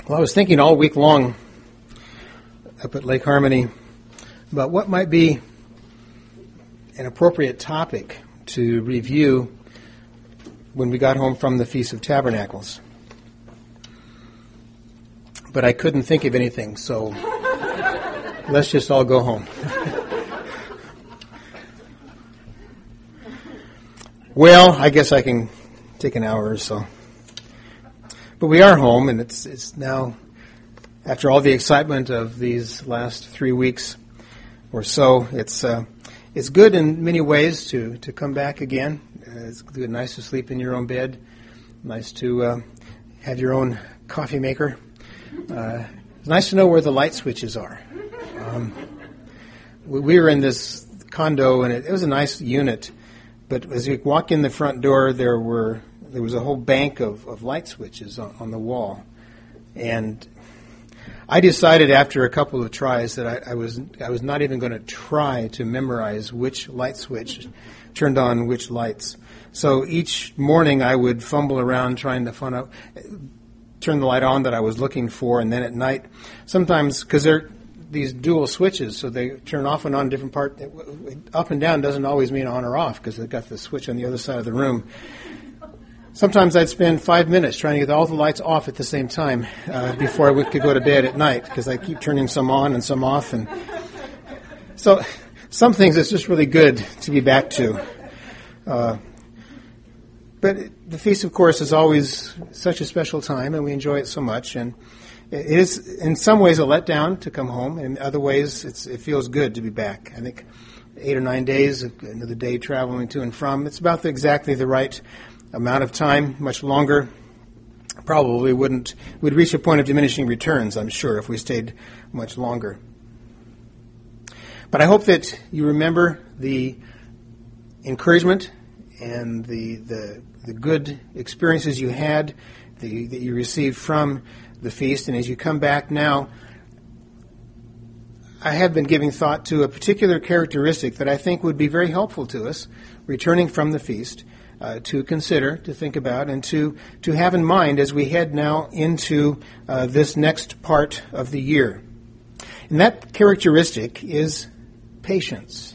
Well, I was thinking all week long up at Lake Harmony about what might be an appropriate topic to review when we got home from the Feast of Tabernacles. But I couldn't think of anything, so let's just all go home. Well, I guess I can take an hour or so. But we are home, and it's now, after all the excitement of these last 3 weeks or so, it's good in many ways to come back again. It's good, nice to sleep in your own bed, nice to have your own coffee maker. It's nice to know where the light switches are. We were in this condo, and it was a nice unit, but as you walk in the front door, there was a whole bank of light switches on the wall. And I decided after a couple of tries that I was not even going to try to memorize which light switch turned on which lights. So each morning I would fumble around trying to turn the light on that I was looking for, and then at night, sometimes, because they're these dual switches, so they turn off and on different part. Up and down doesn't always mean on or off, because they've got the switch on the other side of the room. Sometimes I'd spend 5 minutes trying to get all the lights off at the same time before I could go to bed at night, because I keep turning some on and some off. And so some things it's just really good to be back to. But the feast, of course, is always such a special time, and we enjoy it so much. And it is, in some ways, a letdown to come home. In other ways, it feels good to be back. I think 8 or 9 days, another day traveling to and from, it's about exactly the right amount of time. Much longer probably we'd reach a point of diminishing returns, I'm sure, if we stayed much longer. But I hope that you remember the encouragement and the good experiences you had, that you received from the feast. And as you come back now, I have been giving thought to a particular characteristic that I think would be very helpful to us returning from the feast, to consider, to think about, and to have in mind as we head now into this next part of the year. And that characteristic is patience.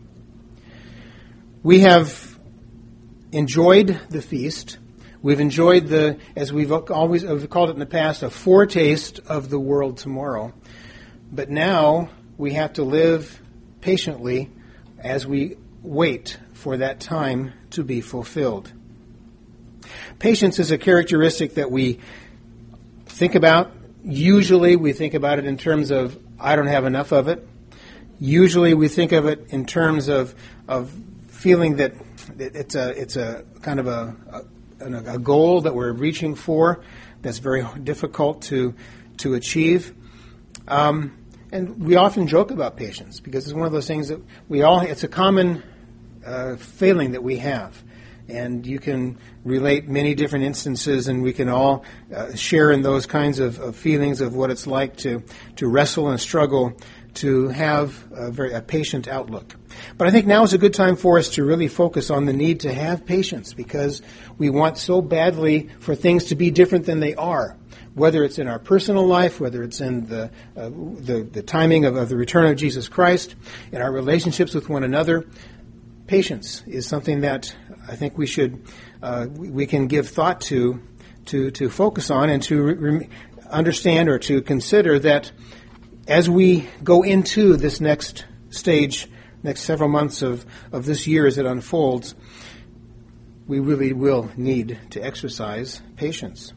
We have enjoyed the feast. We've enjoyed as we've always called it in the past, a foretaste of the world tomorrow. But now we have to live patiently as we wait for that time to be fulfilled. Patience is a characteristic that we think about. Usually we think about it in terms of, I don't have enough of it. Usually we think of it in terms of feeling that it's a kind of a goal that we're reaching for that's very difficult to achieve. And we often joke about patience because it's one of those things that it's a common failing that we have. And you can relate many different instances, and we can all share in those kinds of feelings of what it's like to wrestle and struggle to have a patient outlook. But I think now is a good time for us to really focus on the need to have patience, because we want so badly for things to be different than they are, whether it's in our personal life, whether it's in the timing of the return of Jesus Christ, in our relationships with one another. Patience is something that I think we can give thought to focus on, and to understand or to consider that as we go into this next stage, next several months of this year as it unfolds, we really will need to exercise patience.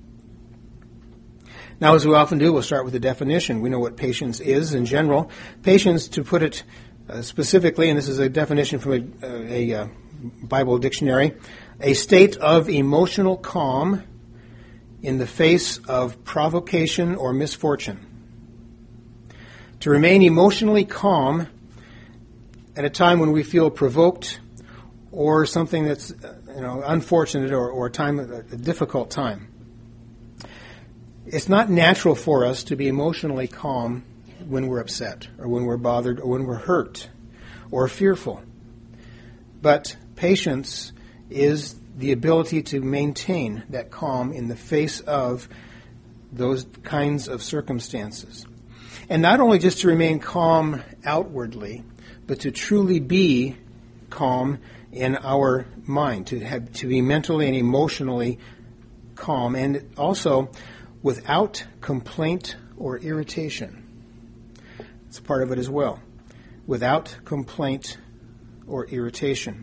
Now, as we often do, we'll start with the definition. We know what patience is in general. Patience, to put it specifically, and this is a definition from a Bible dictionary, a state of emotional calm in the face of provocation or misfortune. To remain emotionally calm at a time when we feel provoked or something that's unfortunate or a difficult time. It's not natural for us to be emotionally calm when we're upset or when we're bothered or when we're hurt or fearful. But patience is the ability to maintain that calm in the face of those kinds of circumstances. And not only just to remain calm outwardly, but to truly be calm in our mind, to be mentally and emotionally calm, and also without complaint or irritation. It's part of it as well. Without complaint or irritation.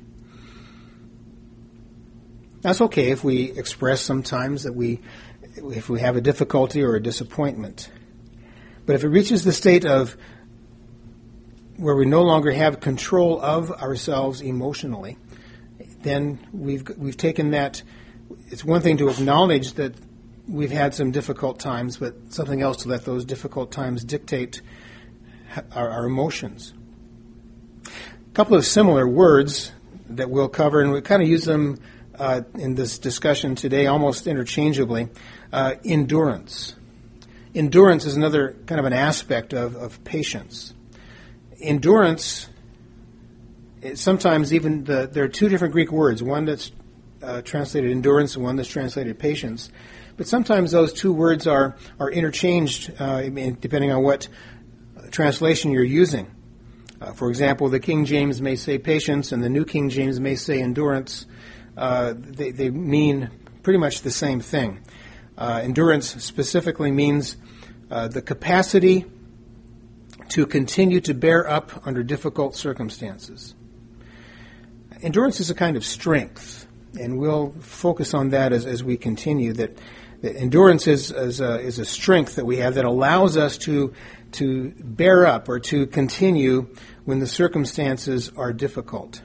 That's okay if we express sometimes that if we have a difficulty or a disappointment. But if it reaches the state of where we no longer have control of ourselves emotionally, then we've taken that. It's one thing to acknowledge that we've had some difficult times, but something else to let those difficult times dictate our emotions. A couple of similar words that we'll cover, and we kind of use them in this discussion today almost interchangeably. Endurance. Endurance is another kind of an aspect of patience. Endurance, sometimes even there are two different Greek words, one that's translated endurance and one that's translated patience. But sometimes those two words are interchanged depending on what translation you're using. For example, the King James may say patience and the New King James may say endurance. They mean pretty much the same thing. Endurance specifically means the capacity to continue to bear up under difficult circumstances. Endurance is a kind of strength, and we'll focus on that as we continue, that endurance is a strength that we have that allows us to bear up or to continue when the circumstances are difficult.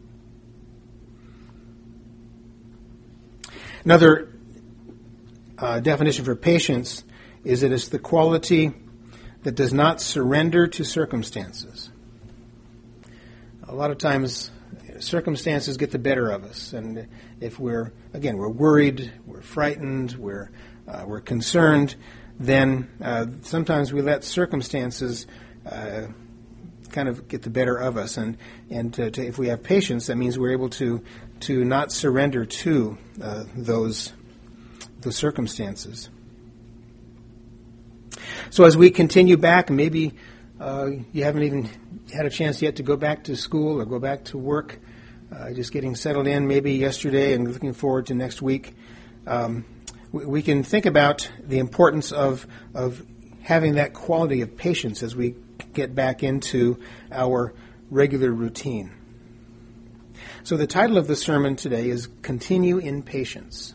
Another definition for patience is that it's the quality that does not surrender to circumstances. A lot of times circumstances get the better of us, and if we're worried, we're frightened, we're concerned, then sometimes we let circumstances kind of get the better of us, and if we have patience, that means we're able to not surrender to those circumstances. So as we continue back, maybe you haven't even had a chance yet to go back to school or go back to work, just getting settled in maybe yesterday and looking forward to next week. We can think about the importance of having that quality of patience as we get back into our regular routine. So the title of the sermon today is Continue in Patience.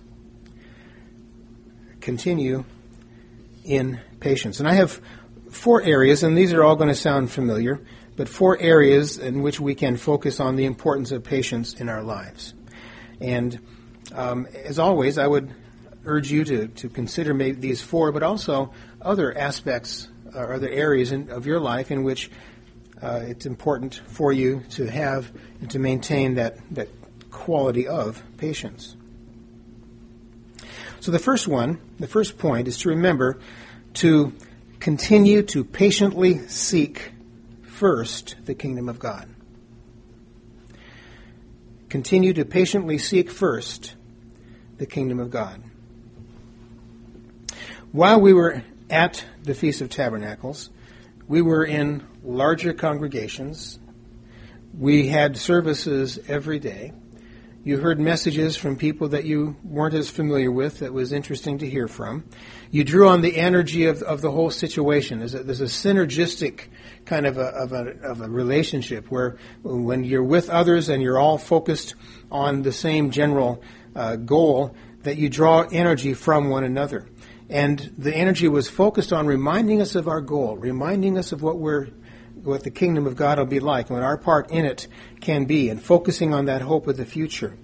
Continue in patience. And I have 4 areas, and these are all going to sound familiar, but 4 areas in which we can focus on the importance of patience in our lives. And as always, I would urge you to consider maybe these 4, but also other aspects or other areas of your life in which it's important for you to have and to maintain that quality of patience. So the first point is to remember to continue to patiently seek first the kingdom of God. Continue to patiently seek first the kingdom of God. While we were at the Feast of Tabernacles, we were in larger congregations. We had services every day. You heard messages from people that you weren't as familiar with that was interesting to hear from. You drew on the energy of the whole situation. There's a synergistic kind of a relationship where when you're with others and you're all focused on the same general goal, that you draw energy from one another. And the energy was focused on reminding us of our goal, reminding us of what the kingdom of God will be like, what our part in it can be, and focusing on that hope of the future.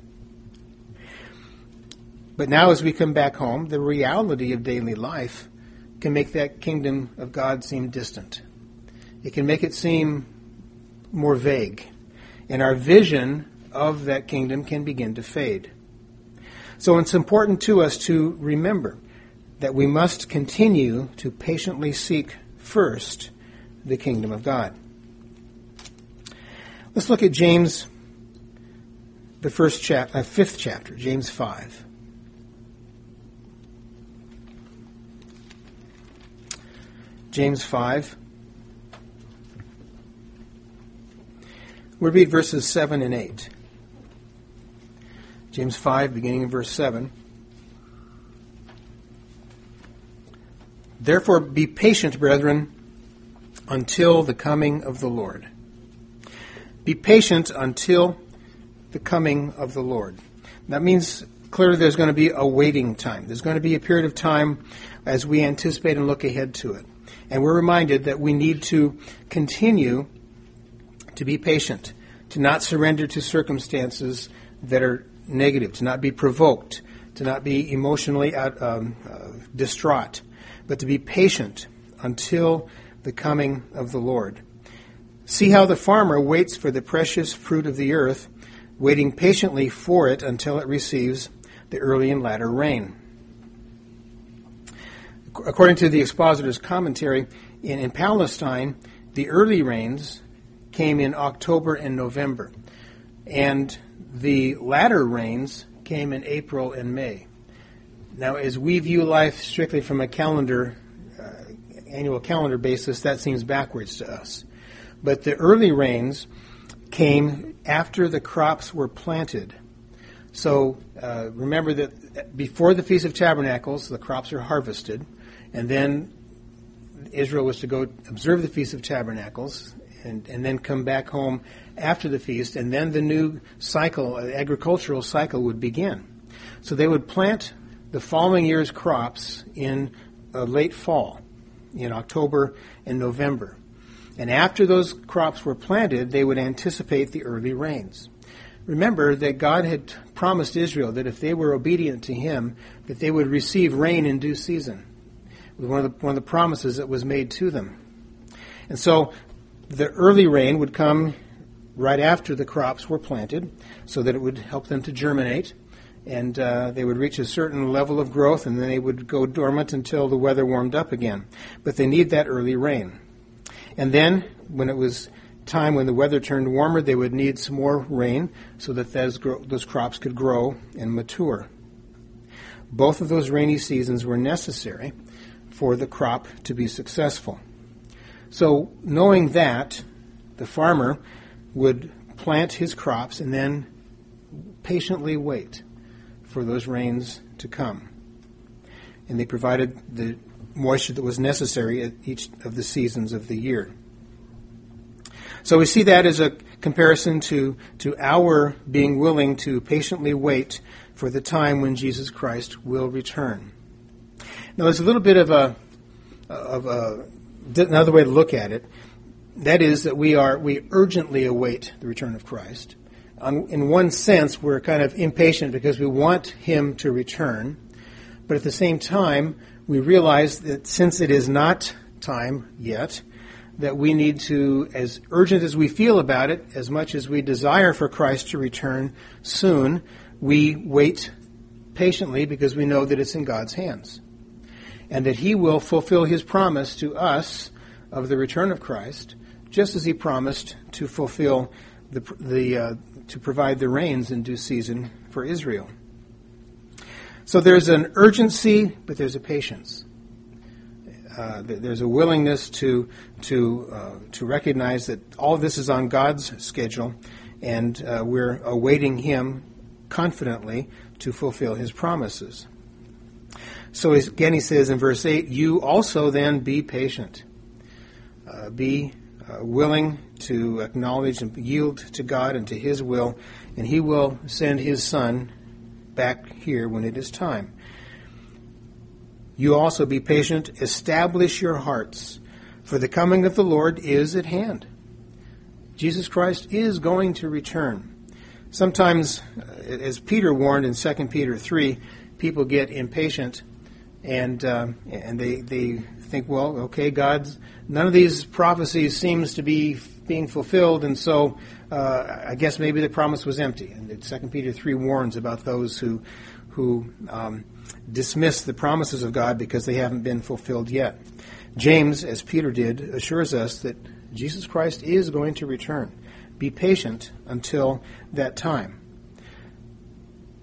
But now as we come back home, the reality of daily life can make that kingdom of God seem distant. It can make it seem more vague. And our vision of that kingdom can begin to fade. So it's important to us to remember that we must continue to patiently seek first the kingdom of God. Let's look at James, the 5th chapter, James 5. James 5. We'll read verses 7 and 8. James 5, beginning in verse 7. Therefore be patient, brethren, until the coming of the Lord. Be patient until the coming of the Lord. That means clearly there's going to be a waiting time. There's going to be a period of time as we anticipate and look ahead to it. And we're reminded that we need to continue to be patient, to not surrender to circumstances that are negative, to not be provoked, to not be emotionally distraught, but to be patient until the coming of the Lord. See how the farmer waits for the precious fruit of the earth, waiting patiently for it until it receives the early and latter rain. According to the expositor's commentary, in Palestine, the early rains came in October and November, and the latter rains came in April and May. Now, as we view life strictly from a annual calendar basis, that seems backwards to us. But the early rains came after the crops were planted. So remember that before the Feast of Tabernacles, the crops are harvested, and then Israel was to go observe the Feast of Tabernacles and then come back home after the feast, and then the new cycle, agricultural cycle, would begin. So they would plant the following year's crops in late fall, in October and November. And after those crops were planted, they would anticipate the early rains. Remember that God had promised Israel that if they were obedient to Him, that they would receive rain in due season. It was one of the promises that was made to them. And so the early rain would come right after the crops were planted, so that it would help them to germinate, and they would reach a certain level of growth, and then they would go dormant until the weather warmed up again. But they need that early rain. And then, when it was time when the weather turned warmer, they would need some more rain so that those crops could grow and mature. Both of those rainy seasons were necessary for the crop to be successful. So, knowing that, the farmer would plant his crops and then patiently wait for those rains to come. And they provided the moisture that was necessary at each of the seasons of the year. So we see that as a comparison to our being willing to patiently wait for the time when Jesus Christ will return. Now there's a little bit of another way to look at it. That is that we urgently await the return of Christ. In one sense, we're kind of impatient because we want Him to return. But at the same time, we realize that since it is not time yet, that we need to, as urgent as we feel about it, as much as we desire for Christ to return soon, we wait patiently because we know that it's in God's hands. And that He will fulfill His promise to us of the return of Christ, just as He promised to fulfill to provide the rains in due season for Israel. So there's an urgency, but there's a patience. There's a willingness to recognize that all of this is on God's schedule, and we're awaiting Him confidently to fulfill His promises. So again, he says in verse 8, you also then be patient. Be willing to acknowledge and yield to God and to His will, and He will send His Son back here when it is time. You also be patient, establish your hearts, for the coming of the Lord is at hand. Jesus Christ is going to return. Sometimes, as Peter warned in 2 Peter 3, people get impatient and they think, well, okay, none of these prophecies seems to be being fulfilled, and so I guess maybe the promise was empty. And 2 Peter 3 warns about those who dismiss the promises of God because they haven't been fulfilled yet. James, as Peter did, assures us that Jesus Christ is going to return. Be patient until that time.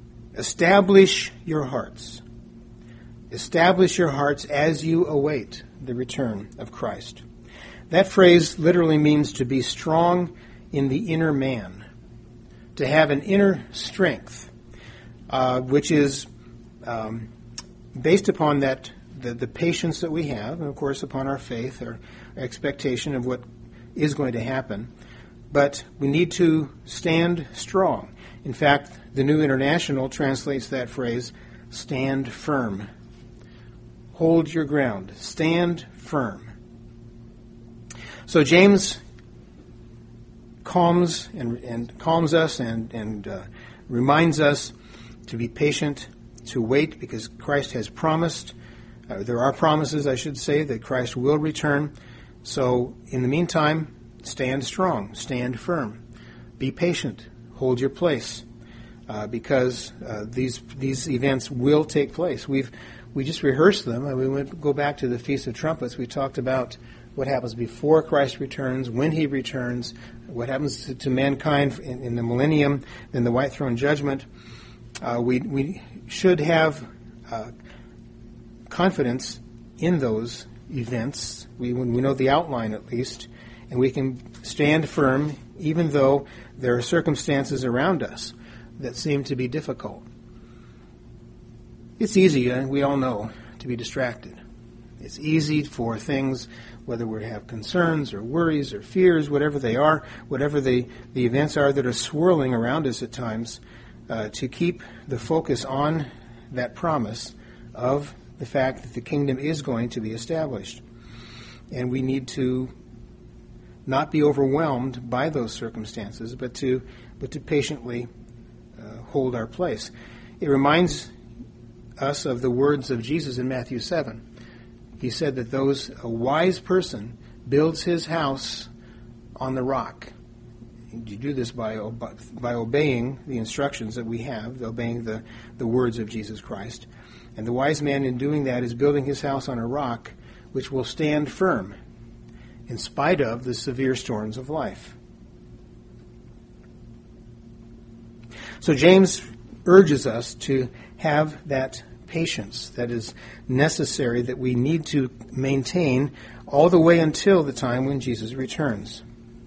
Establish your hearts. Establish your hearts as you await the return of Christ. That phrase literally means to be strong in the inner man, to have an inner strength, which is based upon that the patience that we have, and of course upon our faith, our expectation of what is going to happen. But we need to stand strong. In fact, the New International translates that phrase, stand firm. Hold your ground. Stand firm. So James calms us and reminds us to be patient, to wait, because Christ has promised. There are promises, I should say, that Christ will return. So in the meantime, stand strong, stand firm, be patient, hold your place, because these events will take place. We just rehearsed them. We go back to the Feast of Trumpets. We talked about what happens before Christ returns, when he returns, what happens to mankind in the millennium, then the white throne judgment. We should have confidence in those events. We know the outline at least, and we can stand firm even though there are circumstances around us that seem to be difficult. It's easy, we all know, to be distracted. It's easy for things, whether we have concerns or worries or fears, whatever they are, whatever the events are that are swirling around us at times, to keep the focus on that promise of the fact that the kingdom is going to be established. And we need to not be overwhelmed by those circumstances, but to patiently hold our place. It reminds us of the words of Jesus in Matthew 7. He said that a wise person builds his house on the rock. You do this by obeying the instructions that we have, obeying the words of Jesus Christ. And the wise man in doing that is building his house on a rock which will stand firm in spite of the severe storms of life. So James urges us to have that patience that is necessary, that we need to maintain all the way until the time when Jesus returns.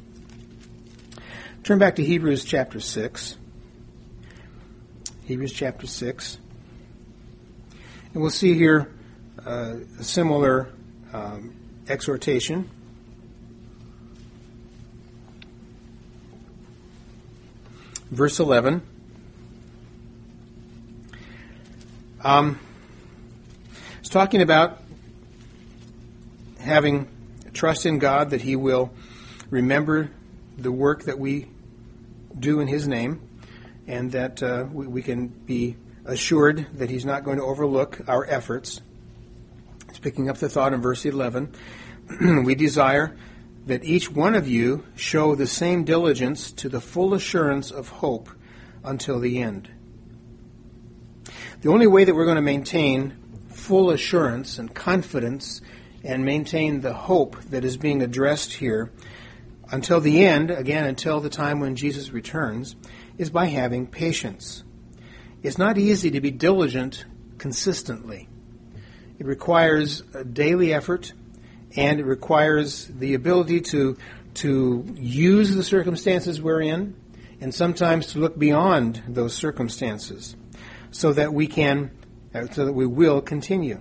Turn back to Hebrews chapter 6. Hebrews chapter 6. And we'll see here a similar exhortation. Verse 11. It's talking about having trust in God that he will remember the work that we do in his name, and that we can be assured that he's not going to overlook our efforts. It's picking up the thought in verse 11. We desire that each one of you show the same diligence to the full assurance of hope until the end. The only way that we're going to maintain full assurance and confidence and maintain the hope that is being addressed here until the end, again, until the time when Jesus returns, is by having patience. It's not easy to be diligent consistently. It requires a daily effort, and it requires the ability to use the circumstances we're in, and sometimes to look beyond those circumstances, so that we will continue.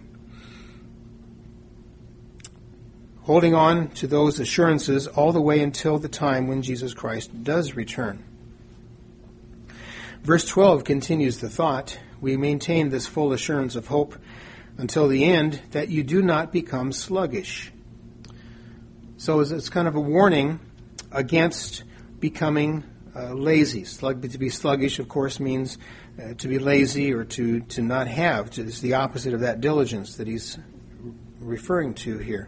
Holding on to those assurances all the way until the time when Jesus Christ does return. Verse 12 continues the thought. We maintain this full assurance of hope until the end, that you do not become sluggish. So it's kind of a warning against becoming lazy. To be sluggish, of course, means to be lazy or to not have. It's the opposite of that diligence that he's referring to here.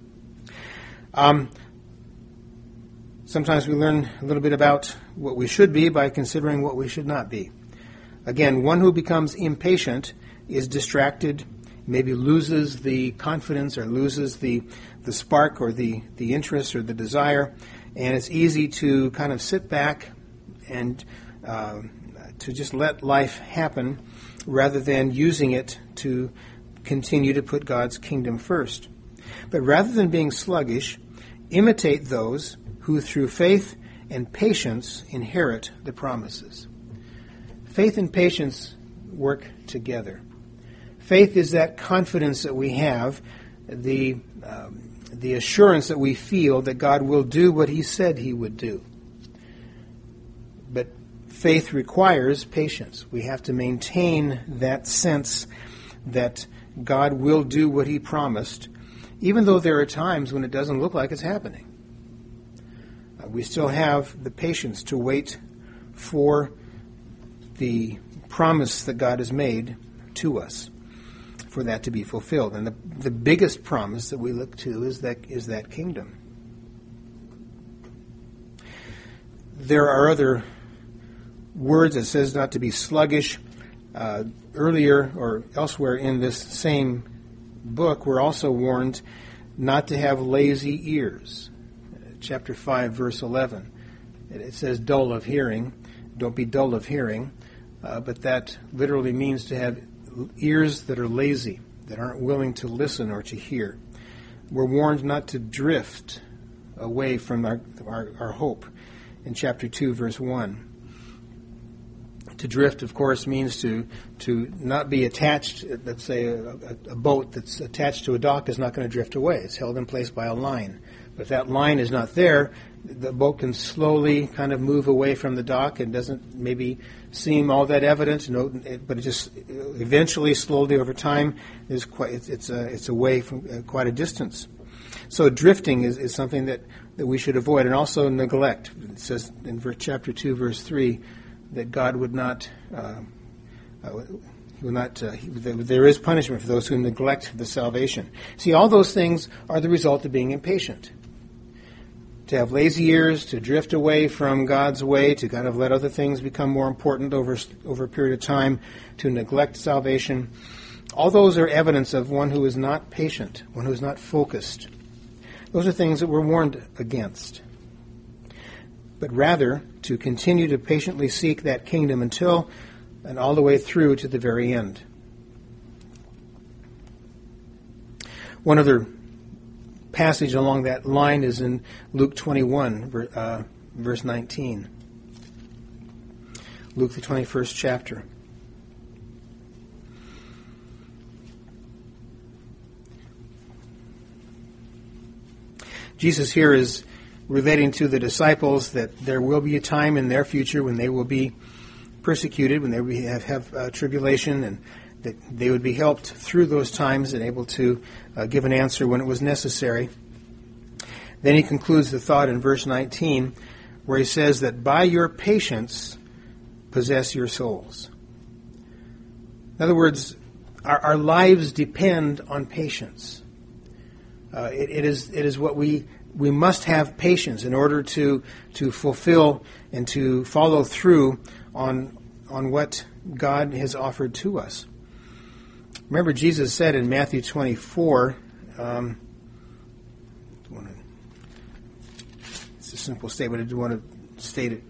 Sometimes we learn a little bit about what we should be by considering what we should not be. Again, one who becomes impatient is distracted, maybe loses the confidence or loses the spark or the interest or the desire, and it's easy to kind of sit back and to just let life happen rather than using it to continue to put God's kingdom first. But rather than being sluggish, imitate those who through faith and patience inherit the promises. Faith and patience work together. Faith is that confidence that we have, the assurance that we feel that God will do what He said He would do. But faith requires patience. We have to maintain that sense that God will do what He promised, even though there are times when it doesn't look like it's happening. We still have the patience to wait for the promise that God has made to us, for that to be fulfilled. And the biggest promise that we look to is that kingdom. There are other words that says not to be sluggish. Earlier or elsewhere in this same book, we're also warned not to have lazy ears. Chapter 5, verse 11. It says dull of hearing. Don't be dull of hearing. But that literally means to have ears that are lazy, that aren't willing to listen or to hear. We're warned not to drift away from our hope in chapter 2, verse 1. To drift, of course, means to not be attached. Let's say a boat that's attached to a dock is not going to drift away. It's held in place by a line. But if that line is not there, the boat can slowly kind of move away from the dock and doesn't maybe seem all that evident. But it just eventually, slowly over time, it's away from quite a distance. So drifting is something that we should avoid, and also neglect. It says in chapter 2, verse 3. That God would not, there is punishment for those who neglect the salvation. See, all those things are the result of being impatient. To have lazy ears, to drift away from God's way, to kind of let other things become more important over a period of time, to neglect salvation. All those are evidence of one who is not patient, one who is not focused. Those are things that we're warned against. But rather to continue to patiently seek that kingdom until and all the way through to the very end. One other passage along that line is in Luke 21, verse 19. Luke, the 21st chapter. Jesus here is relating to the disciples that there will be a time in their future when they will be persecuted, when they will have tribulation, and that they would be helped through those times and able to give an answer when it was necessary. Then he concludes the thought in verse 19 where he says that by your patience possess your souls. In other words, our lives depend on patience. It is what we must have patience in order to fulfill and to follow through on what God has offered to us. Remember, Jesus said in Matthew 24, it's a simple statement. I do want to state it.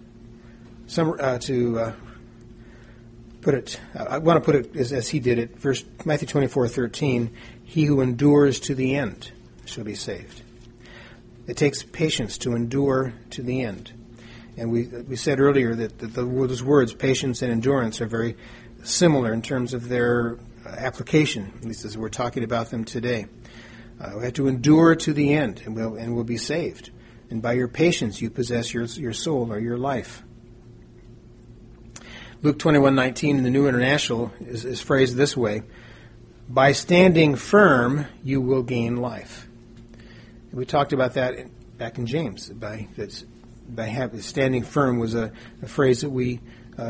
I want to put it as he did it. Matthew 24:13. He who endures to the end shall be saved. It takes patience to endure to the end. And we said earlier that those words, patience and endurance, are very similar in terms of their application, at least as we're talking about them today. We have to endure to the end, and we'll be saved. And by your patience, you possess your soul or your life. Luke 21:19 in the New International is phrased this way: by standing firm, you will gain life. We talked about that back in James. By standing firm was a phrase that we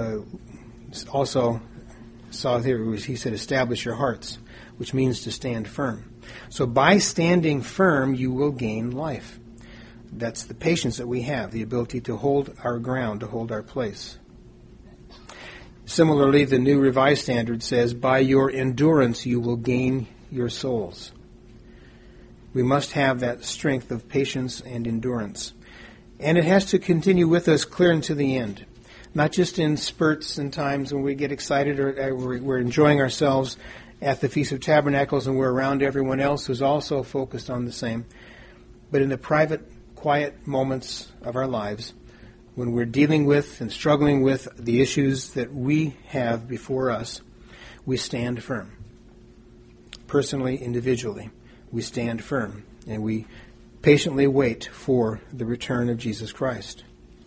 also saw there. He said, establish your hearts, which means to stand firm. So by standing firm, you will gain life. That's the patience that we have, the ability to hold our ground, to hold our place. Similarly, the New Revised Standard says, by your endurance, you will gain your souls. We must have that strength of patience and endurance. And it has to continue with us clear into the end. Not just in spurts and times when we get excited or we're enjoying ourselves at the Feast of Tabernacles and we're around everyone else who's also focused on the same. But in the private, quiet moments of our lives, when we're dealing with and struggling with the issues that we have before us, we stand firm. Personally, individually, we stand firm and we patiently wait for the return of Jesus Christ.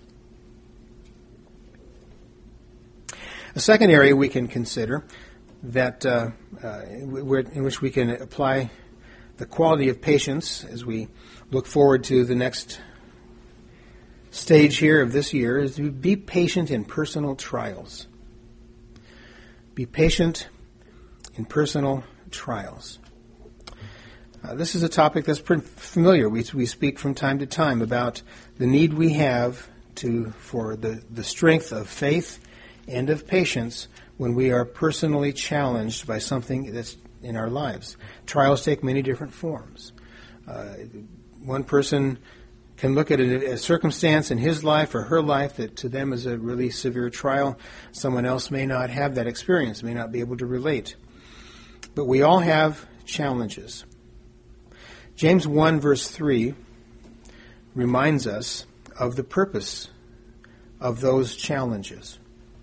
A second area we can consider that in which we can apply the quality of patience as we look forward to the next stage here of this year is to be patient in personal trials. Be patient in personal trials. This is a topic that's pretty familiar. We speak from time to time about the need we have for the strength of faith and of patience when we are personally challenged by something that's in our lives. Trials take many different forms. One person can look at a circumstance in his life or her life that to them is a really severe trial. Someone else may not have that experience, may not be able to relate. But we all have challenges. James 1 verse 3 reminds us of the purpose of those challenges.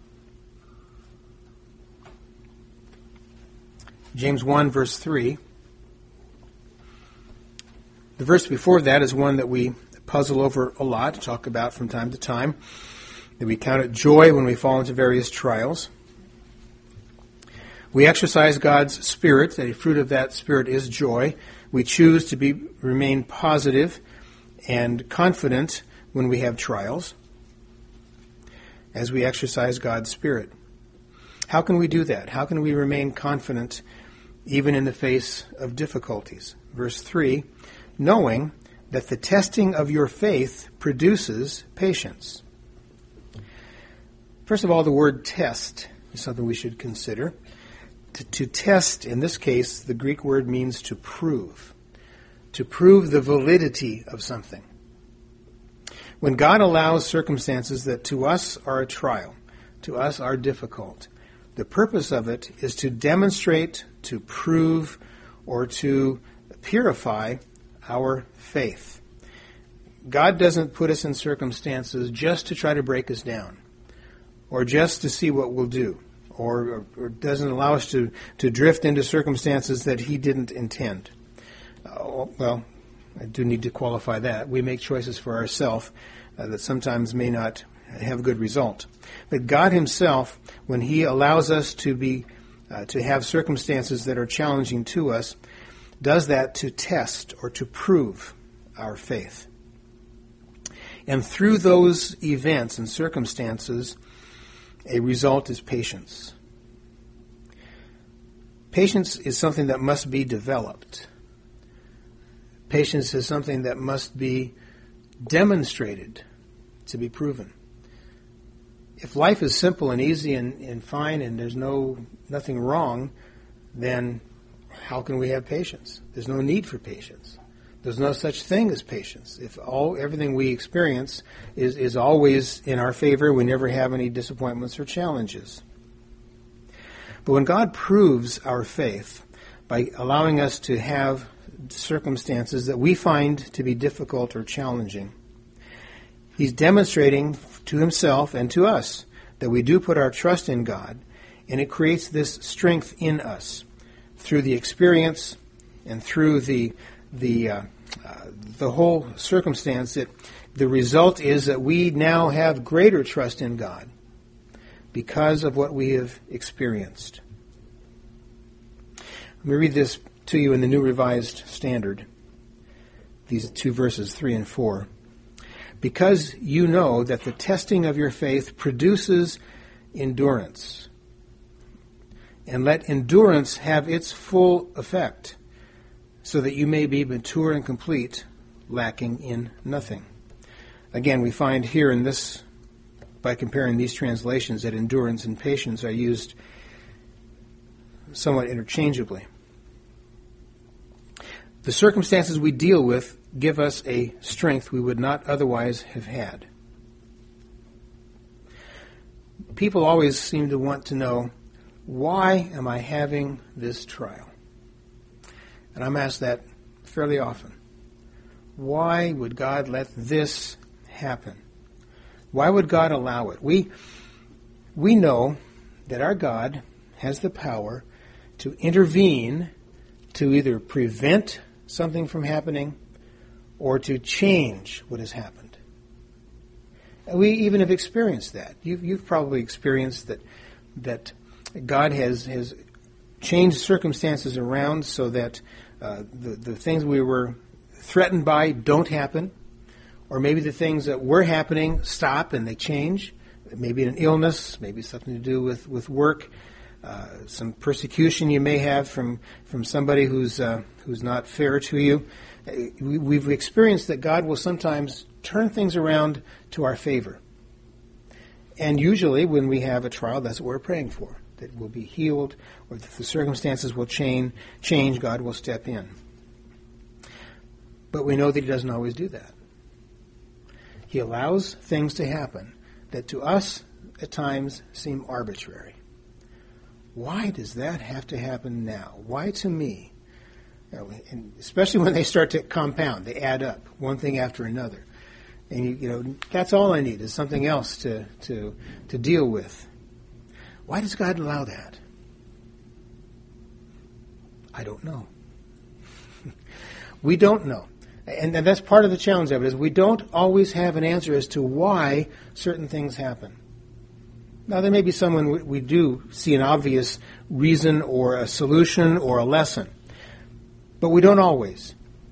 James 1 verse 3. The verse before that is one that we puzzle over a lot, talk about from time to time, that we count it joy when we fall into various trials. We exercise God's Spirit, that a fruit of that Spirit is joy. We choose to remain positive and confident when we have trials as we exercise God's Spirit. How can we do that? How can we remain confident even in the face of difficulties? Verse 3, knowing that the testing of your faith produces patience. First of all, the word test is something we should consider. To test, in this case, the Greek word means to prove the validity of something. When God allows circumstances that to us are a trial, to us are difficult, the purpose of it is to demonstrate, to prove, or to purify our faith. God doesn't put us in circumstances just to try to break us down, or just to see what we'll do, or doesn't allow us to drift into circumstances that He didn't intend. Well, I do need to qualify that. We make choices for ourselves that sometimes may not have good result. But God Himself, when He allows us to have circumstances that are challenging to us, does that to test or to prove our faith. And through those events and circumstances, a result is patience. Patience is something that must be developed. Patience is something that must be demonstrated to be proven. If life is simple and easy and fine and there's nothing wrong, then how can we have patience? There's no need for patience. There's no such thing as patience. If everything we experience is always in our favor, we never have any disappointments or challenges. But when God proves our faith by allowing us to have circumstances that we find to be difficult or challenging, He's demonstrating to Himself and to us that we do put our trust in God, and it creates this strength in us through the experience and through the whole circumstance. That the result is that we now have greater trust in God because of what we have experienced. Let me read this to you in the New Revised Standard. These two verses, 3 and 4. Because you know that the testing of your faith produces endurance. And let endurance have its full effect, so that you may be mature and complete, lacking in nothing. Again, we find here in this, by comparing these translations, that endurance and patience are used somewhat interchangeably. The circumstances we deal with give us a strength we would not otherwise have had. People always seem to want to know why am I having this trial? And I'm asked that fairly often. Why would God let this happen? Why would God allow it? We know that our God has the power to intervene to either prevent something from happening or to change what has happened. And we even have experienced that. You've probably experienced that God has changed circumstances around so that the things we were threatened by don't happen, or maybe the things that were happening stop and they change. Maybe an illness, maybe something to do with work, some persecution you may have from somebody who's not fair to you. We've experienced that God will sometimes turn things around to our favor. And usually when we have a trial, that's what we're praying for, that we'll be healed, or that the circumstances will change, God will step in. But we know that He doesn't always do that. He allows things to happen that to us at times seem arbitrary. Why does that have to happen now? Why to me? And especially when they start to compound, they add up, one thing after another. And that's all I need is something else to deal with. Why does God allow that? I don't know. We don't know. And that's part of the challenge of it, is we don't always have an answer as to why certain things happen. Now, there may be someone we do see an obvious reason or a solution or a lesson, but we don't always.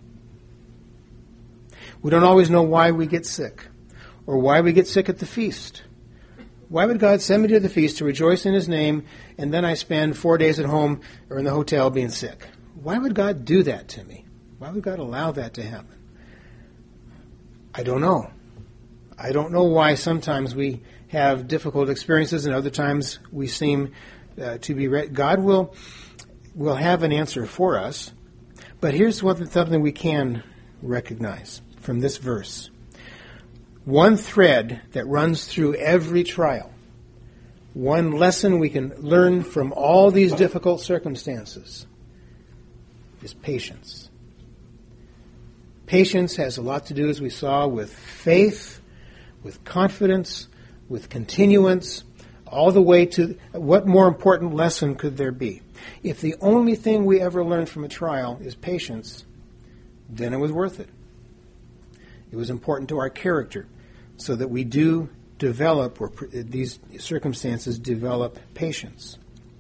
We don't always know why we get sick, or why we get sick at the feast. Why would God send me to the feast to rejoice in His name, and then I spend 4 days at home or in the hotel being sick? Why would God do that to me? Why would God allow that to happen? I don't know. I don't know why sometimes we have difficult experiences and other times we seem to be God will have an answer for us. But here's something we can recognize from this verse. One thread that runs through every trial, one lesson we can learn from all these difficult circumstances is patience. Patience has a lot to do, as we saw, with faith, with confidence, with continuance, all the way to what more important lesson could there be? If the only thing we ever learned from a trial is patience, then it was worth it. It was important to our character so that we do develop, or these circumstances develop patience.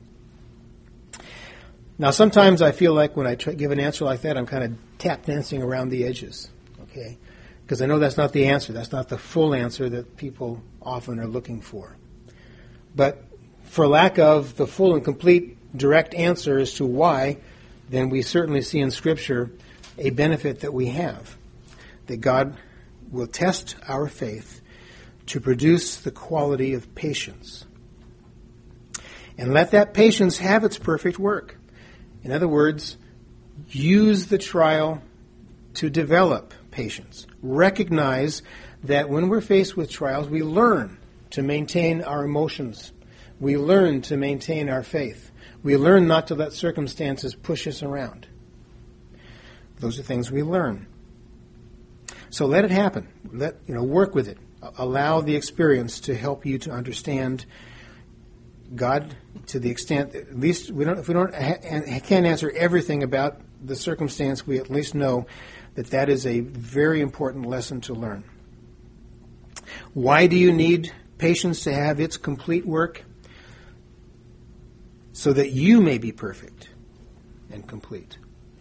Now, sometimes I feel like when I give an answer like that, I'm kind of tap dancing around the edges, okay? Because I know that's not the answer. That's not the full answer that people often are looking for. But for lack of the full and complete direct answer as to why, then we certainly see in Scripture a benefit that we have, that God will test our faith to produce the quality of patience. And let that patience have its perfect work. In other words, use the trial to develop patience. Recognize that when we're faced with trials, we learn to maintain our emotions. We learn to maintain our faith. We learn not to let circumstances push us around. Those are things we learn. So let it happen. Work with it. Allow the experience to help you to understand God to the extent, at least if we can't answer everything about the circumstance, we at least know that is a very important lesson to learn. Why do you need patience to have its complete work? So that you may be perfect and complete.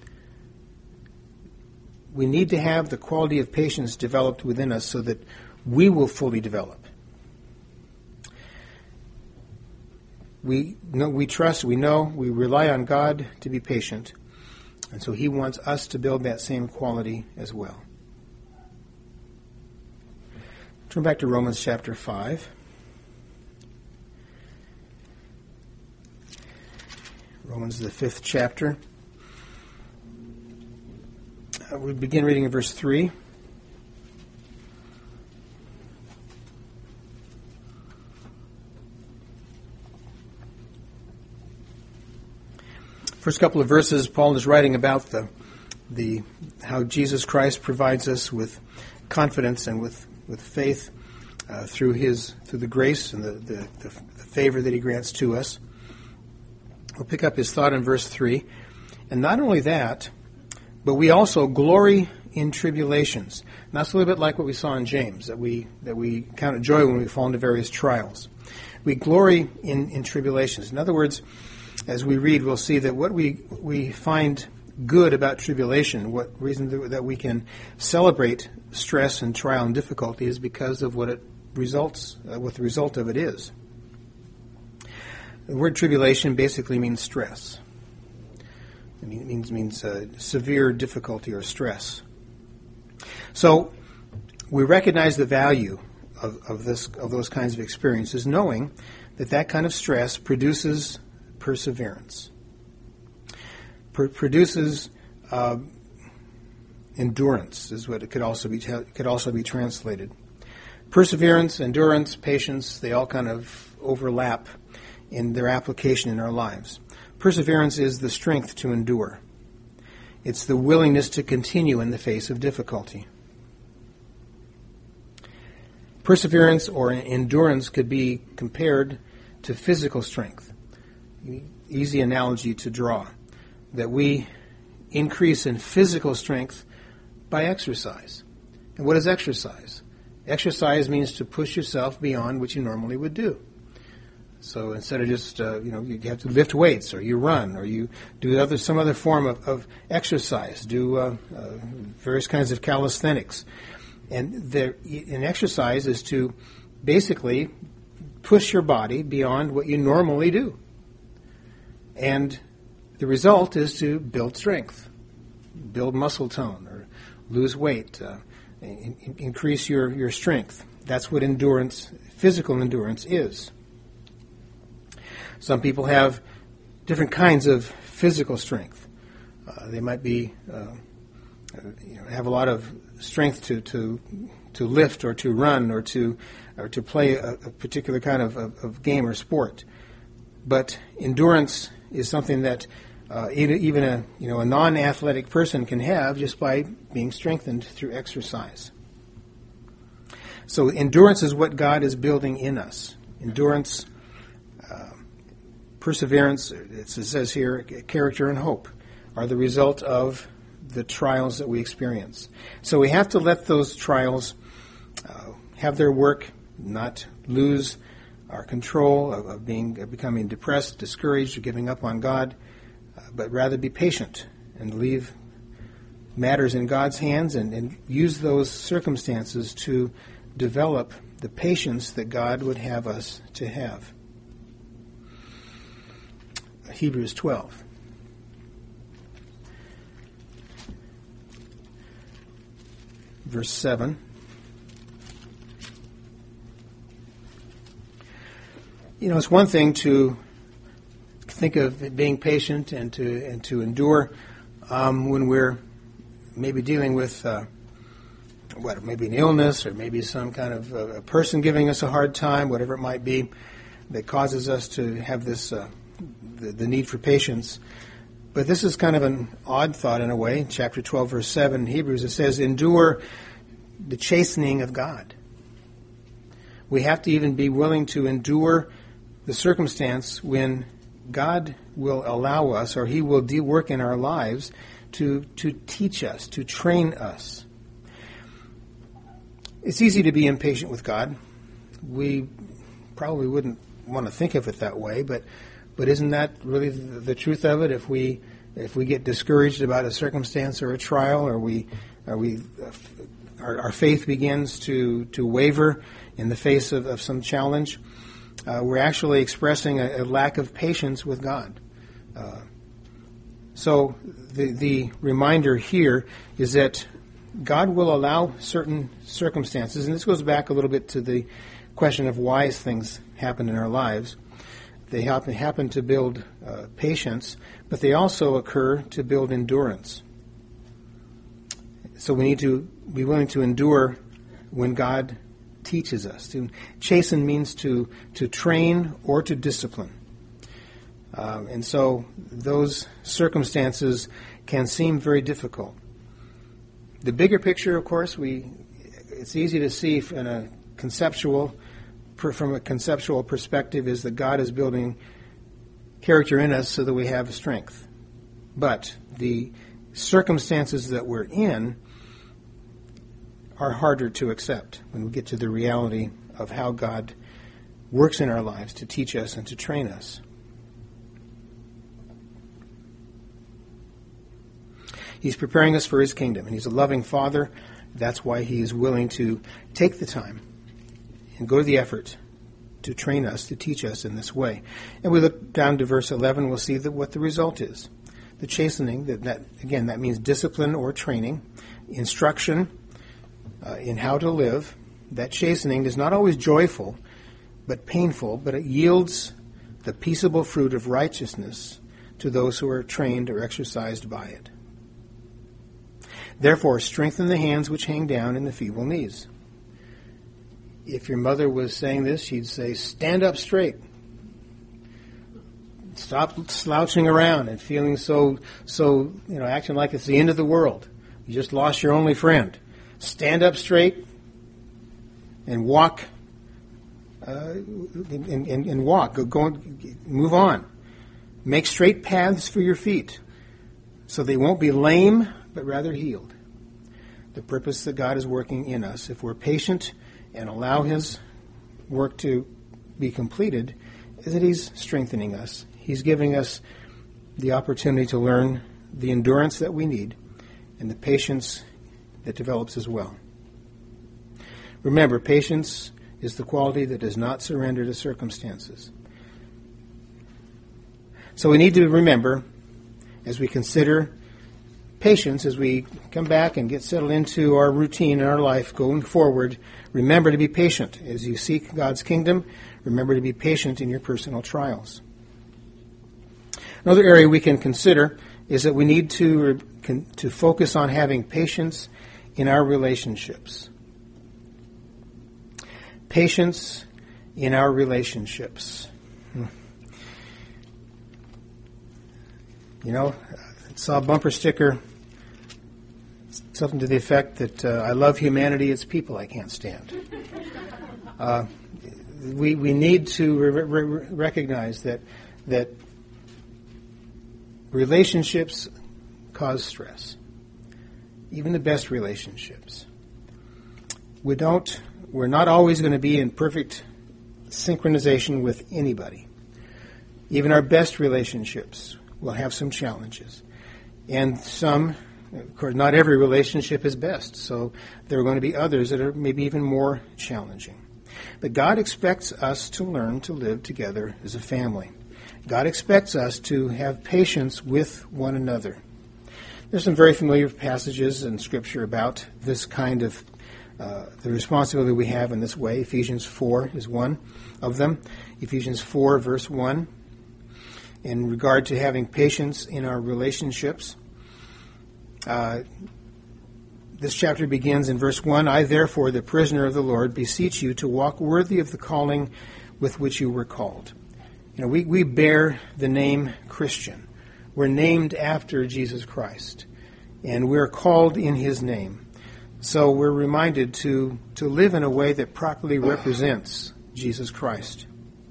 We need to have the quality of patience developed within us so that we will fully develop. We know, we trust, we know, we rely on God to be patient. And so He wants us to build that same quality as well. Turn back to Romans chapter 5. Romans, the 5th chapter. We begin reading in verse 3. First couple of verses, Paul is writing about the how Jesus Christ provides us with confidence and with faith through the grace and the favor that he grants to us. We'll pick up his thought in verse 3. And not only that, but we also glory in tribulations. And that's a little bit like what we saw in James, that we count it joy when we fall into various trials. We glory in tribulations. In other words, as we read, we'll see that what we find good about tribulation, what reason that we can celebrate stress and trial and difficulty is because of what the result of it is. The word tribulation basically means stress. It means severe difficulty or stress. So we recognize the value of those kinds of experiences, knowing that kind of stress produces perseverance, produces endurance, is what it could also be translated. Perseverance, endurance, patience, they all kind of overlap in their application in our lives. Perseverance is the strength to endure. It's the willingness to continue in the face of difficulty. Perseverance or endurance could be compared to physical strength. Easy analogy to draw. That we increase in physical strength by exercise. And what is exercise? Exercise means to push yourself beyond what you normally would do. So instead of just, you have to lift weights, or you run, or you do some other form of exercise, do various kinds of calisthenics. And an exercise is to basically push your body beyond what you normally do. And the result is to build strength, build muscle tone, or lose weight, increase your strength. That's what endurance, physical endurance, is. Some people have different kinds of physical strength. They might be have a lot of strength to lift or to run or to play a particular kind of game or sport. But endurance is something that even a non-athletic person can have just by being strengthened through exercise. So endurance is what God is building in us. Endurance, perseverance, it says here, character and hope are the result of the trials that we experience. So we have to let those trials have their work, not lose our control of becoming depressed, discouraged, or giving up on God, but rather be patient and leave matters in God's hands and use those circumstances to develop the patience that God would have us to have. Hebrews 12. Verse 7. It's one thing to think of being patient and to endure when we're maybe dealing with maybe an illness or maybe some kind of a person giving us a hard time, whatever it might be, that causes us to have this the need for patience. But this is kind of an odd thought in a way. In chapter 12, verse 7 in Hebrews, it says, endure the chastening of God. We have to even be willing to endure the circumstance when God will allow us, or He will work in our lives to teach us, to train us. It's easy to be impatient with God. We probably wouldn't want to think of it that way, but isn't that really the truth of it? If we get discouraged about a circumstance or a trial, or our faith begins to waver in the face of some challenge, we're actually expressing a lack of patience with God. So the reminder here is that God will allow certain circumstances, and this goes back a little bit to the question of why things happen in our lives. They happen to build patience, but they also occur to build endurance. So we need to be willing to endure when God teaches us. To chasten means to train or to discipline. And so those circumstances can seem very difficult. The bigger picture, of course, it's easy to see from a conceptual perspective, is that God is building character in us so that we have strength. But the circumstances that we're in are harder to accept when we get to the reality of how God works in our lives to teach us and to train us. He's preparing us for his kingdom, and he's a loving Father. That's why he is willing to take the time and go to the effort to train us, to teach us in this way. And we look down to verse 11, we'll see what the result is. The chastening, that means discipline or training, instruction in how to live. That chastening is not always joyful, but painful, but it yields the peaceable fruit of righteousness to those who are trained or exercised by it. Therefore, strengthen the hands which hang down and the feeble knees. If your mother was saying this, she'd say, stand up straight. Stop slouching around and feeling so acting like it's the end of the world. You just lost your only friend. Stand up straight and walk. And walk. Move on. Make straight paths for your feet, so they won't be lame, but rather healed. The purpose that God is working in us, if we're patient and allow his work to be completed, is that he's strengthening us. He's giving us the opportunity to learn the endurance that we need and the patience that develops as well. Remember, patience is the quality that does not surrender to circumstances. So we need to remember, as we consider patience, as we come back and get settled into our routine in our life going forward, remember to be patient. As you seek God's kingdom, remember to be patient in your personal trials. Another area we can consider is that we need to focus on having patience in our relationships. Patience in our relationships. I saw a bumper sticker, something to the effect that I love humanity, it's people I can't stand. We need to recognize that relationships cause stress. Even the best relationships. We're not always going to be in perfect synchronization with anybody. Even our best relationships will have some challenges. And some, of course, not every relationship is best, so there are going to be others that are maybe even more challenging. But God expects us to learn to live together as a family. God expects us to have patience with one another. There's some very familiar passages in Scripture about this kind of the responsibility we have in this way. Ephesians 4 is one of them. Ephesians 4, verse 1. In regard to having patience in our relationships, this chapter begins in verse 1, I therefore, the prisoner of the Lord, beseech you to walk worthy of the calling with which you were called. We bear the name Christian. We're named after Jesus Christ, and we're called in his name. So we're reminded to live in a way that properly represents Jesus Christ.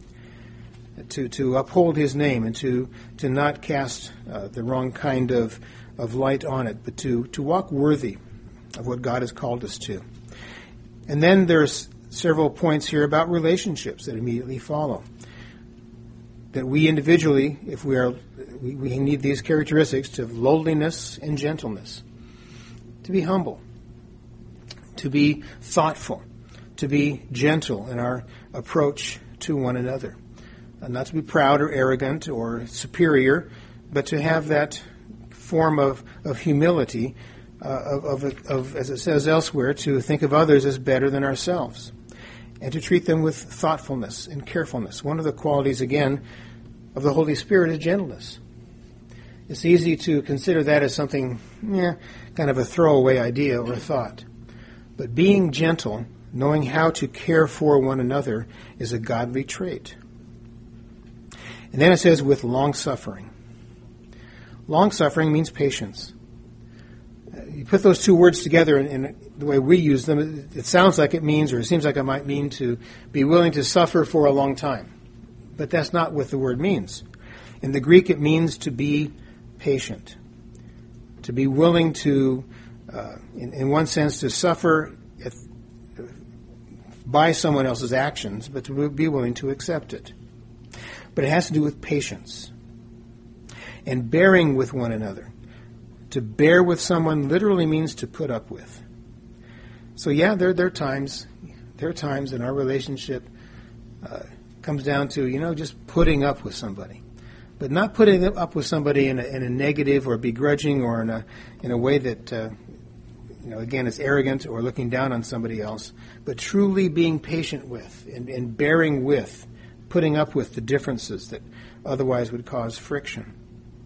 To uphold his name and to not cast the wrong kind of light on it, but to walk worthy of what God has called us to. And then there's several points here about relationships that immediately follow. That we individually, if we need these characteristics to lowliness and gentleness, to be humble, to be thoughtful, to be gentle in our approach to one another. Not to be proud or arrogant or superior, but to have that form of humility, as it says elsewhere, to think of others as better than ourselves, and to treat them with thoughtfulness and carefulness. One of the qualities, again, of the Holy Spirit is gentleness. It's easy to consider that as something, kind of a throwaway idea or thought. But being gentle, knowing how to care for one another, is a godly trait. And then it says with long-suffering. Long-suffering means patience. You put those two words together in the way we use them, it sounds like it means, or it seems like it might mean, to be willing to suffer for a long time. But that's not what the word means. In the Greek, it means to be patient. To be willing to, in one sense, to suffer by someone else's actions, but to be willing to accept it. But it has to do with patience and bearing with one another. To bear with someone literally means to put up with. So yeah, there are times in our relationship comes down to, just putting up with somebody. But not putting up with somebody in a negative or begrudging or in a way that, again, is arrogant or looking down on somebody else, but truly being patient with and bearing with, putting up with the differences that otherwise would cause friction.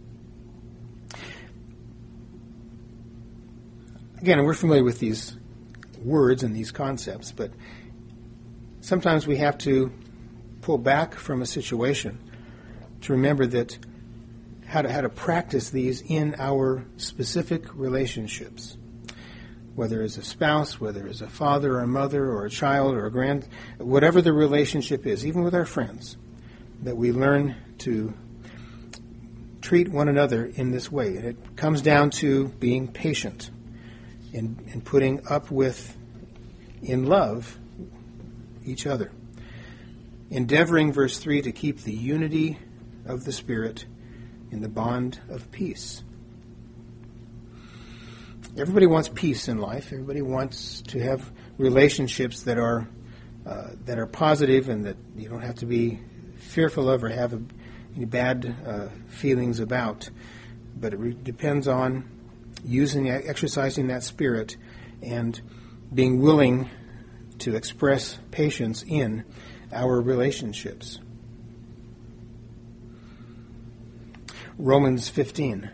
Again, we're familiar with these words and these concepts, but sometimes we have to pull back from a situation to remember that how to practice these in our specific relationships, whether as a spouse, whether as a father or a mother or a child or a whatever the relationship is, even with our friends, that we learn to treat one another in this way. And it comes down to being patient and putting up with, in love, each other. Endeavoring, verse 3, to keep the unity of the Spirit in the bond of peace. Everybody wants peace in life. Everybody wants to have relationships that are positive and that you don't have to be fearful of or have any bad feelings about. But it depends on exercising that spirit and being willing to express patience in our relationships. Romans 15,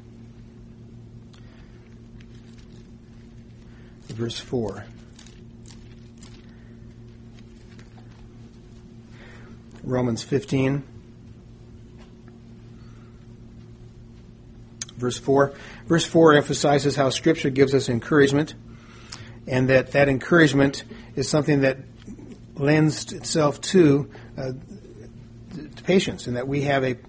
verse 4. Romans 15, verse 4. Verse 4 emphasizes how Scripture gives us encouragement, and that encouragement is something that lends itself to patience, and that we have it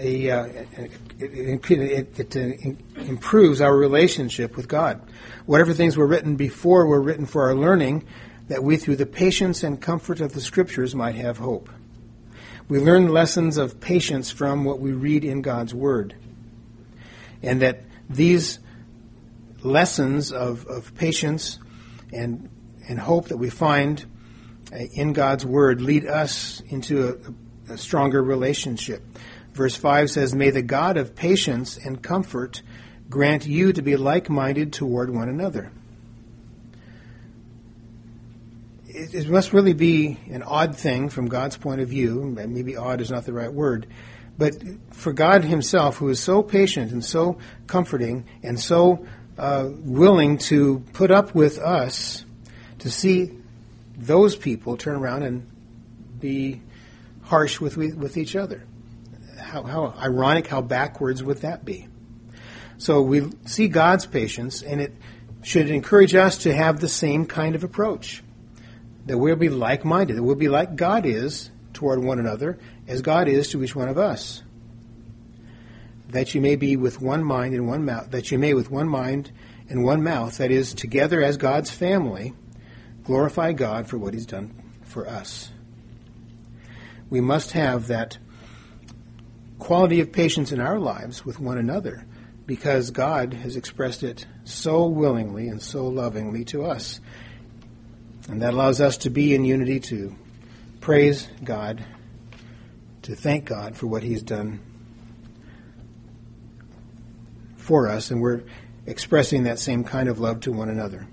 improves our relationship with God. Whatever things were written before were written for our learning, that we through the patience and comfort of the Scriptures might have hope. We learn lessons of patience from what we read in God's Word, and that these lessons of patience and hope that we find in God's Word lead us into a stronger relationship. Verse 5 says, "May the God of patience and comfort grant you to be like-minded toward one another." It must really be an odd thing from God's point of view. Maybe odd is not the right word. But for God himself, who is so patient and so comforting and so willing to put up with us, to see those people turn around and be harsh with each other. How ironic, how backwards would that be? So we see God's patience, and it should encourage us to have the same kind of approach. That we'll be like-minded, that we'll be like God is toward one another, as God is to each one of us. That you may be with one mind and one mouth, that is, together as God's family, glorify God for what he's done for us. We must have that quality of patience in our lives with one another, because God has expressed it so willingly and so lovingly to us. And that allows us to be in unity, to praise God, to thank God for what he's done for us, and we're expressing that same kind of love to one another.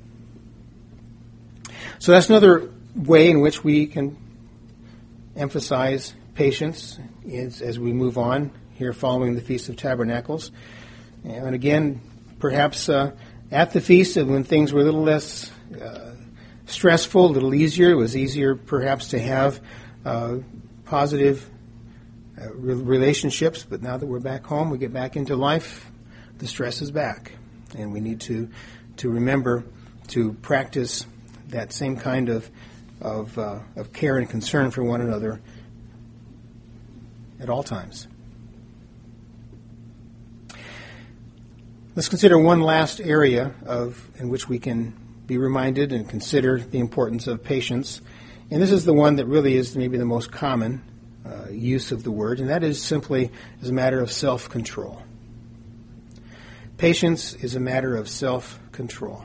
So that's another way in which we can emphasize patience as we move on here following the Feast of Tabernacles. And again, perhaps at the feast, when things were a little less stressful, a little easier, it was easier perhaps to have positive relationships, but now that we're back home, we get back into life, the stress is back. And we need to remember to practice that same kind of care and concern for one another at all times. Let's consider one last area in which we can be reminded and consider the importance of patience. And this is the one that really is maybe the most common use of the word, and that is simply as a matter of self-control. Patience is a matter of self-control.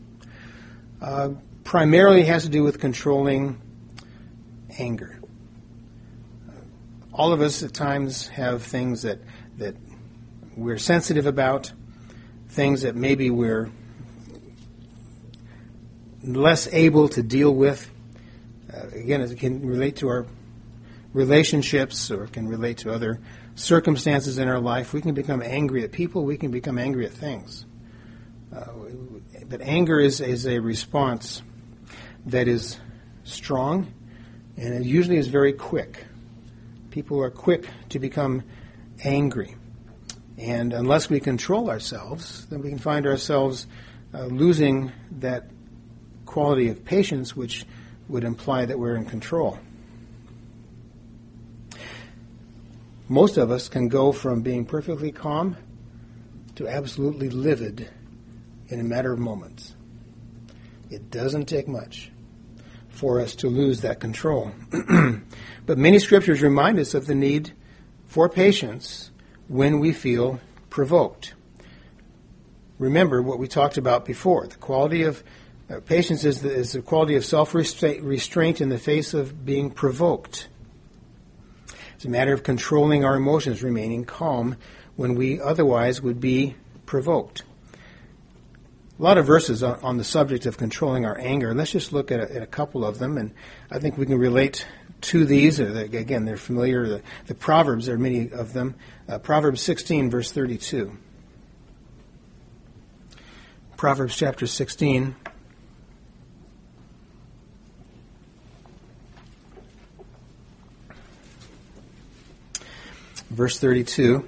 Primarily has to do with controlling anger. All of us at times have things that we're sensitive about, things that maybe we're less able to deal with. Again, it can relate to our relationships or can relate to other circumstances in our life. We can become angry at people. We can become angry at things. But anger is a response that is strong, and it usually is very quick. People are quick to become angry. And unless we control ourselves, then we can find ourselves losing that quality of patience, which would imply that we're in control. Most of us can go from being perfectly calm to absolutely livid in a matter of moments. It doesn't take much for us to lose that control. But many scriptures remind us of the need for patience when we feel provoked. Remember what we talked about before. The quality of patience is the quality of self-restraint in the face of being provoked. It's a matter of controlling our emotions, remaining calm when we otherwise would be provoked. A lot of verses on the subject of controlling our anger. Let's just look at a couple of them, and I think we can relate to these. Again, they're familiar. The Proverbs, there are many of them. Proverbs 16, verse 32. Proverbs chapter 16. Verse 32.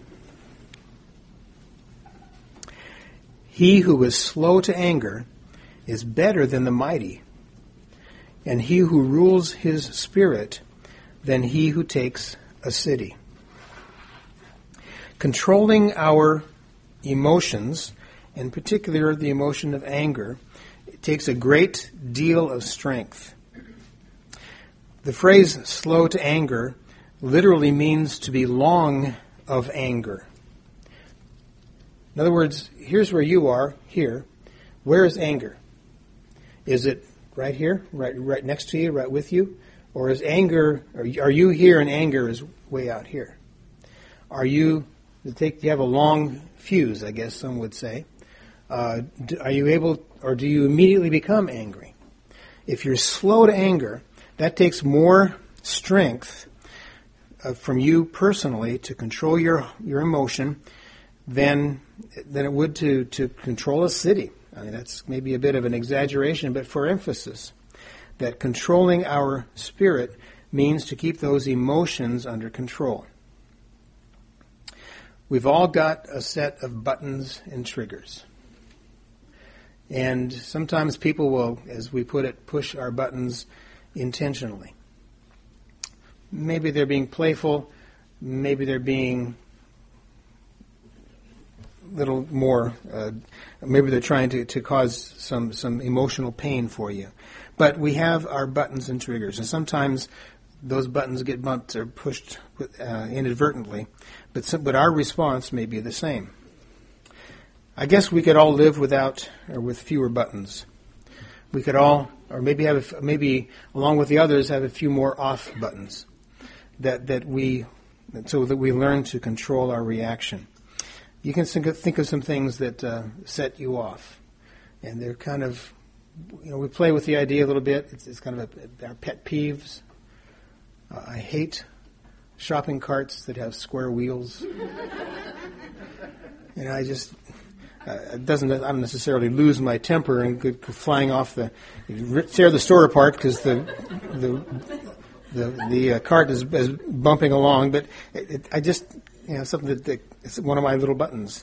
He who is slow to anger is better than the mighty, and he who rules his spirit than he who takes a city. Controlling our emotions, in particular the emotion of anger, it takes a great deal of strength. The phrase slow to anger literally means to be long of anger. In other words, here's where you are, here. Where is anger? Is it right here, right next to you, right with you? Or is anger, are you here and anger is way out here? Do you have a long fuse, I guess some would say? Are you able, or do you immediately become angry? If you're slow to anger, that takes more strength from you personally to control your emotion than it would to control a city. I mean, that's maybe a bit of an exaggeration, but for emphasis, that controlling our spirit means to keep those emotions under control. We've all got a set of buttons and triggers. And sometimes people will, as we put it, push our buttons intentionally. Maybe they're being playful, maybe they're being little more, maybe they're trying to cause some emotional pain for you. But we have our buttons and triggers, and sometimes those buttons get bumped or pushed inadvertently, but our response may be the same. I guess we could all live without or with fewer buttons. We could all, or maybe along with the others, have a few more off buttons so that we learn to control our reaction. You can think of some things that set you off, and they're kind of, we play with the idea a little bit. It's kind of our pet peeves. I hate shopping carts that have square wheels. And I just, I don't necessarily lose my temper and go flying off tear the store apart because the the cart is bumping along, but I just, something that it's one of my little buttons.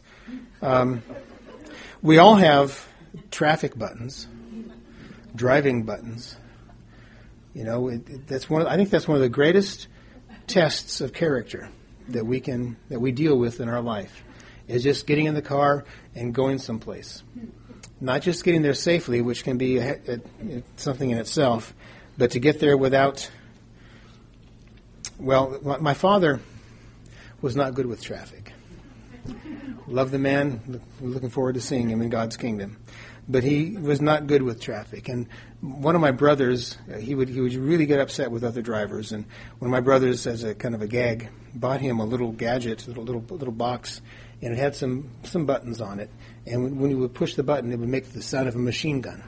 We all have traffic buttons, driving buttons. That's I think that's one of the greatest tests of character that we deal with in our life, is just getting in the car and going someplace. Not just getting there safely, which can be something in itself, but to get there without. Well, my father was not good with traffic. Love the man. We're looking forward to seeing him in God's kingdom. But he was not good with traffic. And one of my brothers, he would really get upset with other drivers. And one of my brothers, as a kind of a gag, bought him a little gadget, a little box, and it had some buttons on it. And when you would push the button, it would make the sound of a machine gun,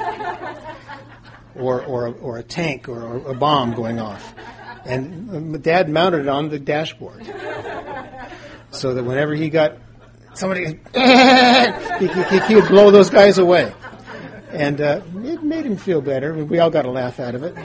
or a tank, or a bomb going off. And Dad mounted it on the dashboard, so that whenever he got somebody, he would blow those guys away. And it made him feel better. We all got a laugh out of it.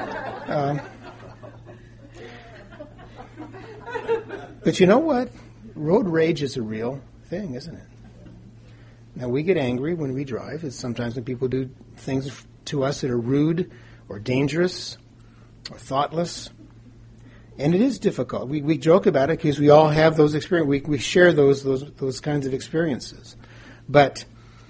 But you know what? Road rage is a real thing, isn't it? Now, we get angry when we drive. It's sometimes when people do things to us that are rude or dangerous or thoughtless. And it is difficult. We joke about it because we all have those experiences. We share those kinds of experiences. But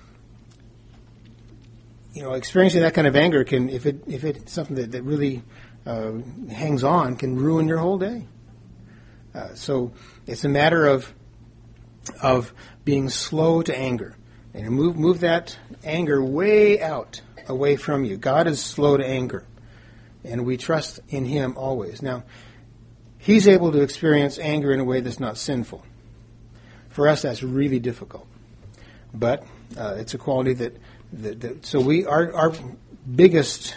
experiencing that kind of anger can, if it's something that really hangs on, can ruin your whole day. So it's a matter of being slow to anger, and move that anger way out, away from you. God is slow to anger, and we trust in Him always. Now, He's able to experience anger in a way that's not sinful. For us, that's really difficult. But it's a quality that so our biggest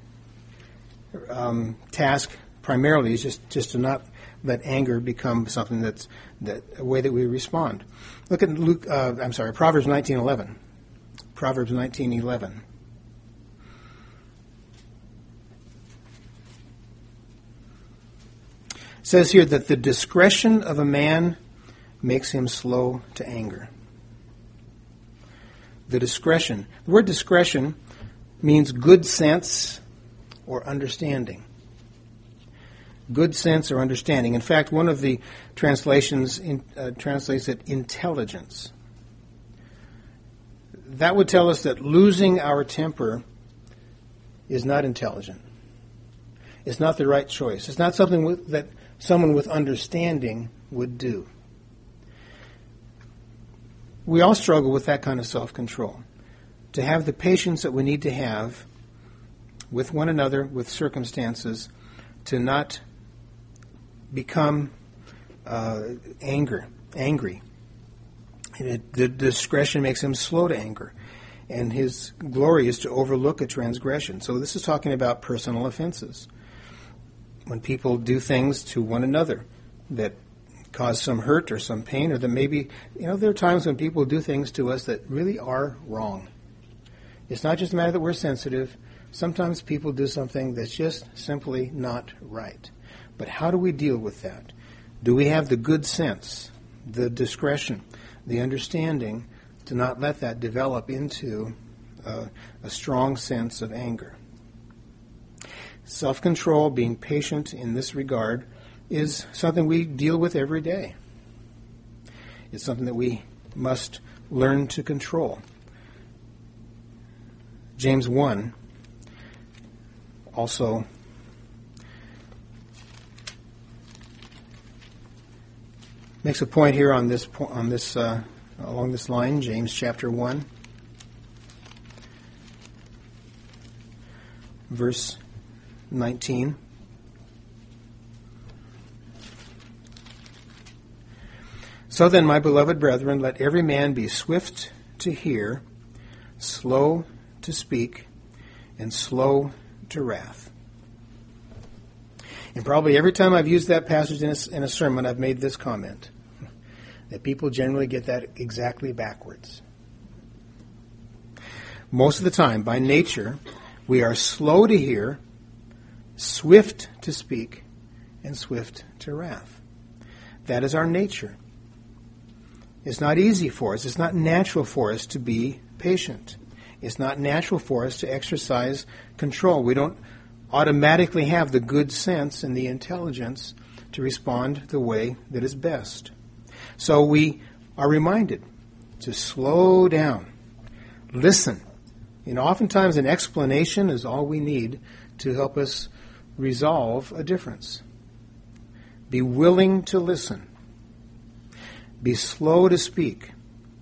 task primarily is just to not let anger become something that's a way that we respond. Look at Proverbs 19:11. Proverbs 19:11. It says here that the discretion of a man makes him slow to anger. The discretion. The word discretion means good sense or understanding. Good sense or understanding. In fact, one of the translations translates it intelligence. That would tell us that losing our temper is not intelligent. It's not the right choice. It's not something that someone with understanding would do. We all struggle with that kind of self-control. To have the patience that we need to have with one another, with circumstances, to not become angry. The discretion makes him slow to anger. And his glory is to overlook a transgression. So this is talking about personal offenses. When people do things to one another that cause some hurt or some pain, or that maybe, there are times when people do things to us that really are wrong. It's not just a matter that we're sensitive. Sometimes people do something that's just simply not right. But how do we deal with that? Do we have the good sense, the discretion, the understanding to not let that develop into a strong sense of anger? Self-control, being patient in this regard, is something we deal with every day. It's something that we must learn to control. James 1 also makes a point here along this line. James chapter 1, verse 19. So then, my beloved brethren, let every man be swift to hear, slow to speak, and slow to wrath. And probably every time I've used that passage in a sermon, I've made this comment, that people generally get that exactly backwards. Most of the time, by nature, we are slow to hear, swift to speak and swift to wrath. That is our nature. It's not easy for us. It's not natural for us to be patient. It's not natural for us to exercise control. We don't automatically have the good sense and the intelligence to respond the way that is best. So we are reminded to slow down, listen. And oftentimes an explanation is all we need to help us resolve a difference. Be willing to listen. Be slow to speak.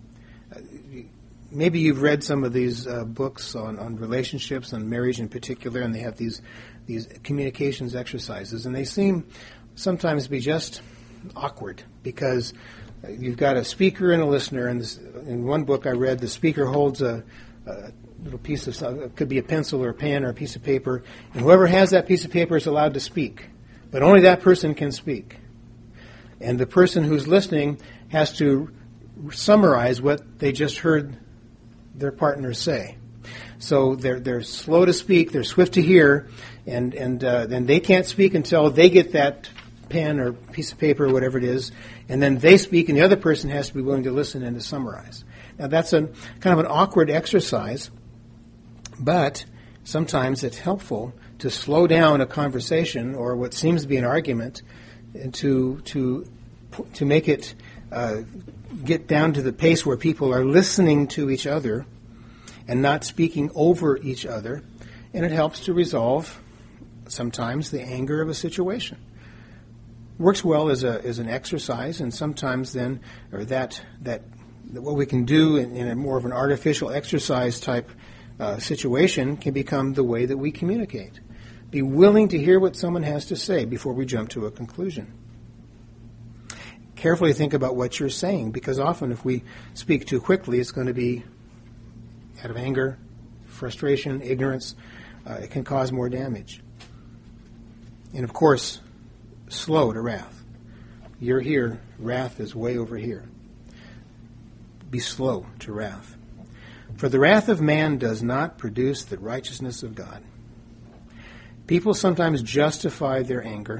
Maybe you've read some of these books on relationships, on marriage in particular, and they have these communications exercises, and they seem sometimes to be just awkward because you've got a speaker and a listener. And in one book I read, the speaker holds a little piece of, it could be a pencil or a pen or a piece of paper, and whoever has that piece of paper is allowed to speak, but only that person can speak. And the person who's listening has to summarize what they just heard their partner say. So they're slow to speak, they're swift to hear, and then they can't speak until they get that pen or piece of paper or whatever it is, and then they speak, and the other person has to be willing to listen and to summarize. Now that's a kind of an awkward exercise, but sometimes it's helpful to slow down a conversation or what seems to be an argument, and to make it get down to the pace where people are listening to each other and not speaking over each other, and it helps to resolve sometimes the anger of a situation. Works well as an exercise, and sometimes then, or that what we can do in a more of an artificial exercise type situation can become the way that we communicate. Be willing to hear what someone has to say before we jump to a conclusion. Carefully think about what you're saying, because often if we speak too quickly, it's going to be out of anger, frustration, ignorance. It can cause more damage. And of course, slow to wrath. You're here, wrath is way over here. Be slow to wrath. For the wrath of man does not produce the righteousness of God. People sometimes justify their anger.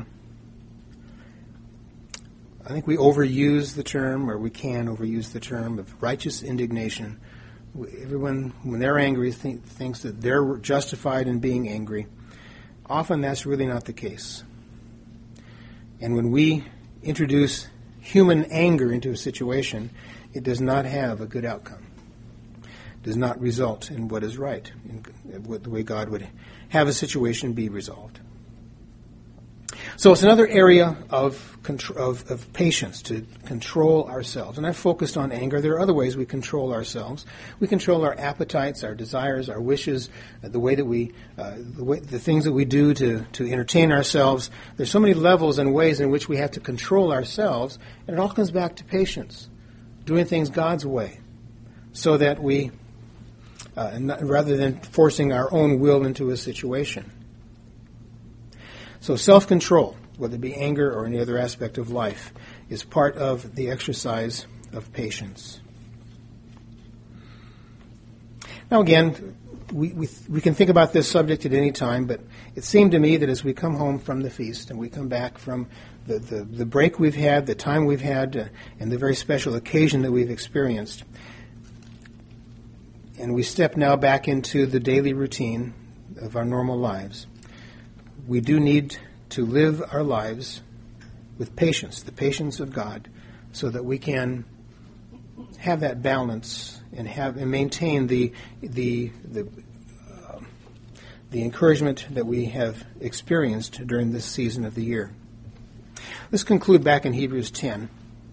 I think we overuse the term, or we can overuse the term, of righteous indignation. Everyone, when they're angry, thinks that they're justified in being angry. Often that's really not the case. And when we introduce human anger into a situation, it does not have a good outcome. It does not result in what is right, in the way God would have a situation be resolved. So it's another area of patience, to control ourselves. And I've focused on anger. There are other ways we control ourselves. We control our appetites, our desires, our wishes, the way that the things that we do to entertain ourselves. There's so many levels and ways in which we have to control ourselves, and it all comes back to patience, doing things God's way, so that we, rather than forcing our own will into a situation. So self-control, whether it be anger or any other aspect of life, is part of the exercise of patience. Now again, we can think about this subject at any time, but it seemed to me that as we come home from the feast and we come back from the break we've had, the time we've had, and the very special occasion that we've experienced, and we step now back into the daily routine of our normal lives, we do need to live our lives with patience, the patience of God, so that we can have that balance and maintain the encouragement that we have experienced during this season of the year. Let's conclude back in Hebrews 10.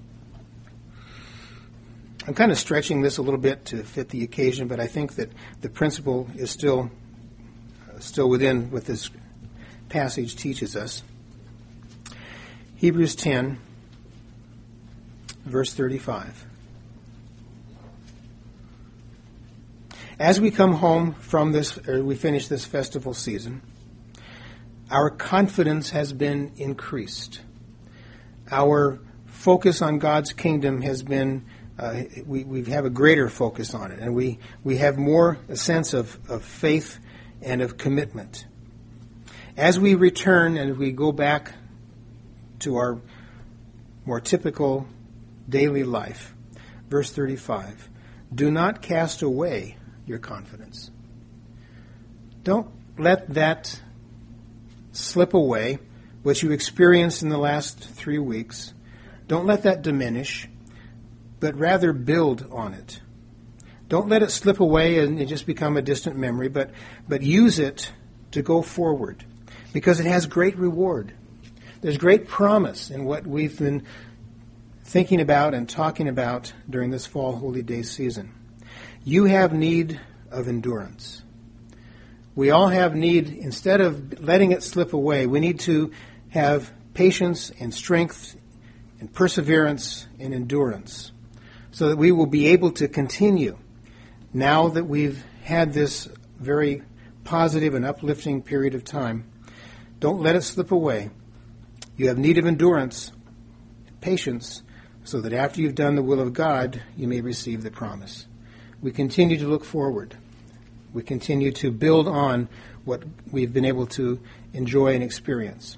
I'm kind of stretching this a little bit to fit the occasion, but I think that the principle is still within what this passage teaches us. Hebrews 10, verse 35. As we come home from this, or we finish this festival season, our confidence has been increased. Our focus on God's kingdom has been, we have a greater focus on it, and we have more a sense of faith and of commitment. As we return and we go back to our more typical daily life, verse 35, do not cast away your confidence. Don't let that slip away, what you experienced in the last 3 weeks. Don't let that diminish, but rather build on it. Don't let it slip away and just become a distant memory, but use it to go forward, because it has great reward. There's great promise in what we've been thinking about and talking about during this Fall Holy Day season. You have need of endurance. We all have need, instead of letting it slip away, we need to have patience and strength and perseverance and endurance so that we will be able to continue now that we've had this very positive and uplifting period of time. Don't let it slip away. You have need of endurance, patience, so that after you've done the will of God, you may receive the promise. We continue to look forward. We continue to build on what we've been able to enjoy and experience.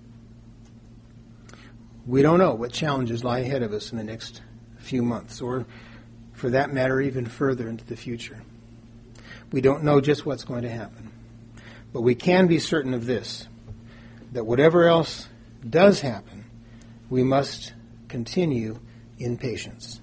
We don't know what challenges lie ahead of us in the next few months, or for that matter, even further into the future. We don't know just what's going to happen. But we can be certain of this, that whatever else does happen, we must continue in patience.